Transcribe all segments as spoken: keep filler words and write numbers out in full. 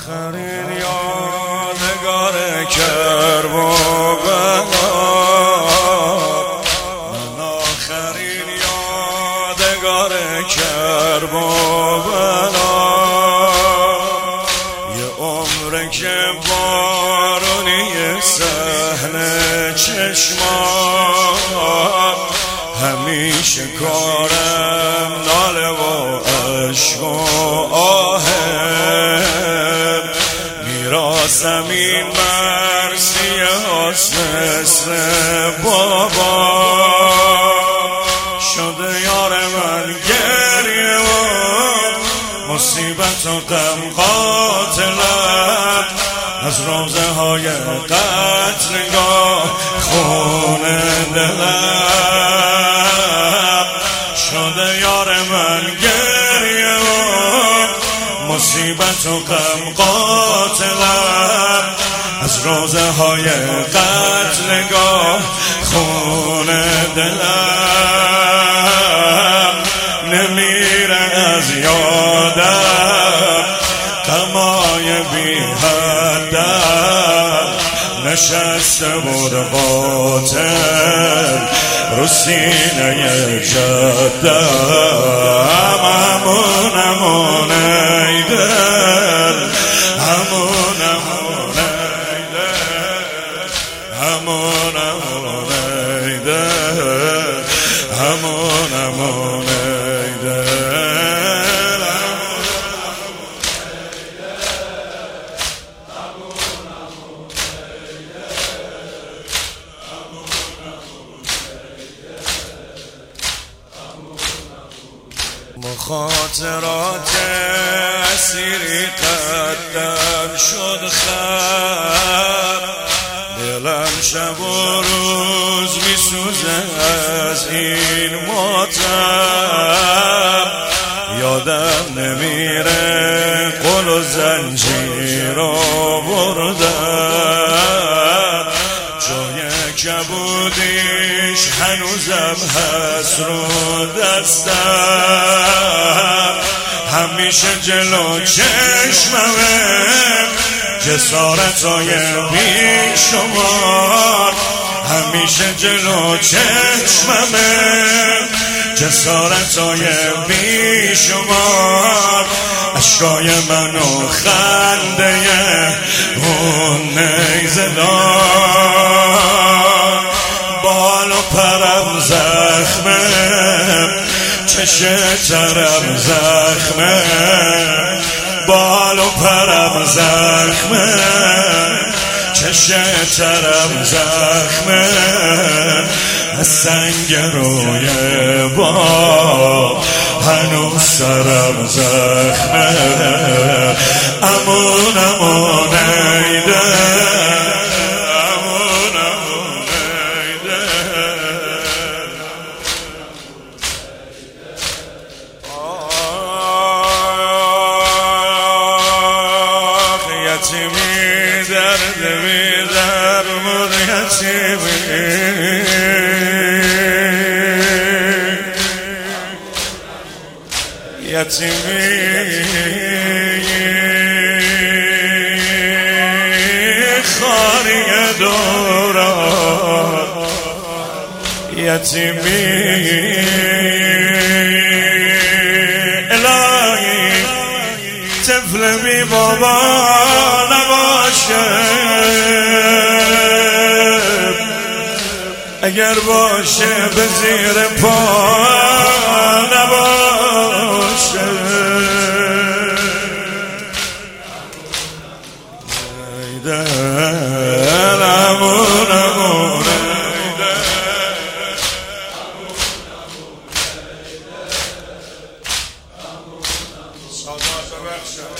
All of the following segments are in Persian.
آخرین یادگار کرب و بنا، من آخرین یادگار کرب و بنا، یه عمر که بارونی صحن چشمان، همیشه کارم ناله و عشق و آهم، میراثم این مرسی هاست مثل بابا، شده یار من گریه و مصیبت و غم قاتلم، از روزه های قتلگاه خون دلم، شده یار من گریه و مصیبت و غم قاتلم، از روزه های قتلگاه خون دلم، نمیره از یادم غمای بی حدم، نشسته بود قاتل رو سینه جدم، همون همون ای دل، همون همون ای دل، همون همون ای دل، همون همون ای دل. مخاطرات اسیری قدم شد خم، دلم شب و روز میسوزه از این ماتم، یادم نمیره قل و زنجیر رو بردم، جای کبودیش هنوزم هست رو دستم، همیشه جلو چشممه جسارتای بی شمار، همیشه جلو چشممه جسارتای بی شمار، اشکای منو خنده اون نیزه دار، بال و پرم زخمه چشه ترم زخمه، بال و پرم زخمه چشه ترم زخمه، از سنگ روی با هنوز سرم زخمه، امون امون ای دل، امون امون ای دل، آخ یتیمی درد بی درمون یتیمی، یتیمی خاری دوران، یتیمی الهی طفل بی بابا نباشه، اگر باشه به زیر پا نباشه، ای دل امون امون ای دل، سادات بخشم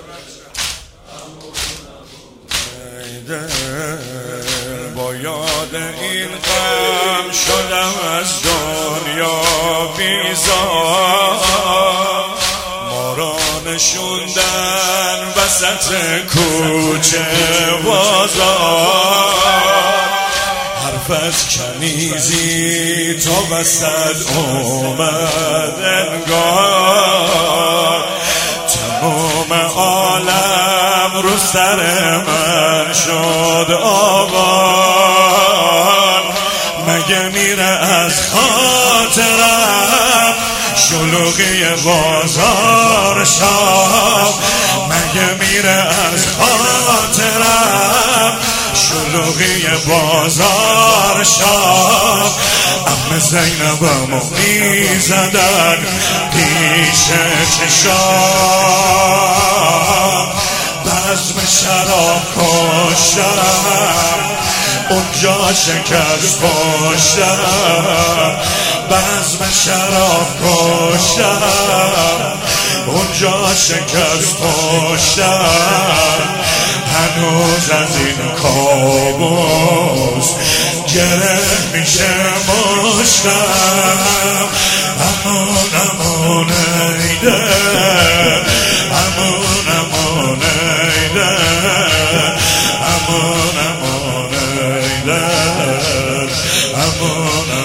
ای دل، با یاد این غم شدم از دنیا بیزار، ما را نشوندن وسط کوچه بازار، حرف از کنیزی تا وسط اومد انگار، تمام عالم رو سر من شد آوان، مگه میره از خاطرم شلوغی بازار شام، مگه میره از خاطرم شلوغی بازار شام. عمه زینبمو میزدن پیش چشام، بزم شراب کشتم اونجا شکست پشتم، بزم شراب کشتم اونجا شکست پشتم. هنوز از این کابوس گره میشه مشتم. امون امون ایده، امون امون ایده، امون امون ایده، امون